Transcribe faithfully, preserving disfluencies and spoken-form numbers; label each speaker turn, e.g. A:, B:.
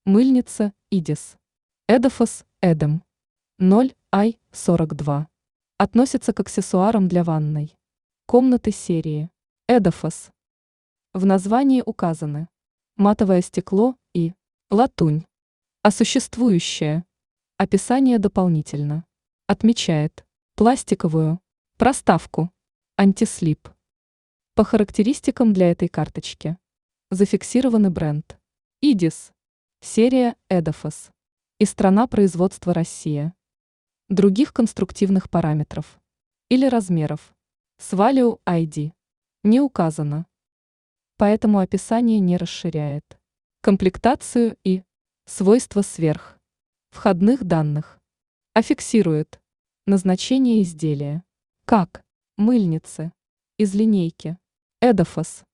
A: Мыльница Идис. Эдофос Эдем. ноль ай сорок два. Относится к аксессуарам для ванной комнаты серии Эдофос. В названии указаны матовое стекло и латунь. А существующее описание дополнительно отмечает пластиковую проставку антислип. По характеристикам для этой карточки зафиксированы бренд Идис, серия Эдофос и страна производства Россия. Других конструктивных параметров или размеров с Value ай ди не указано, поэтому описание не расширяет комплектацию и свойства сверх входных данных, а фиксирует назначение изделия как мыльницы из линейки Эдофос.